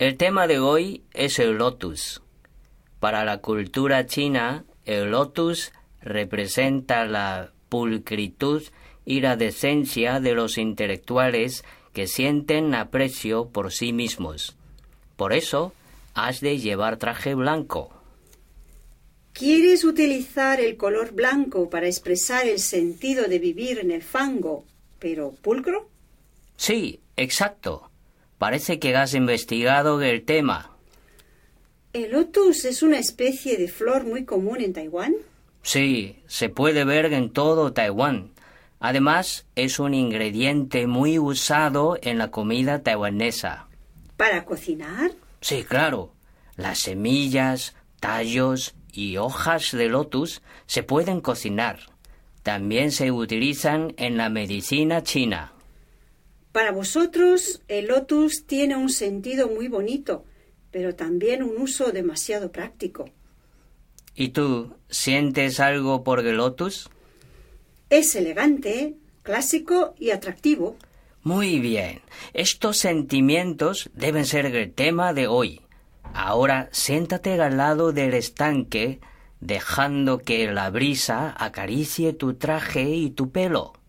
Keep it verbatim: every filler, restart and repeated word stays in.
El tema de hoy es el lotus. Para la cultura china, el lotus representa la pulcritud y la decencia de los intelectuales que sienten aprecio por sí mismos. Por eso, has de llevar traje blanco. ¿Quieres utilizar el color blanco para expresar el sentido de vivir en el fango, pero pulcro? Sí, exacto. Parece que has investigado el tema. ¿El lotus es una especie de flor muy común en Taiwán? Sí, se puede ver en todo Taiwán. Además, es un ingrediente muy usado en la comida taiwanesa. ¿Para cocinar? Sí, claro. Las semillas, tallos y hojas de lotus se pueden cocinar. También se utilizan en la medicina china. Para vosotros, el lotus tiene un sentido muy bonito, pero también un uso demasiado práctico. ¿Y tú, sientes algo por el lotus? Es elegante, clásico y atractivo. Muy bien. Estos sentimientos deben ser el tema de hoy. Ahora siéntate al lado del estanque, dejando que la brisa acaricie tu traje y tu pelo.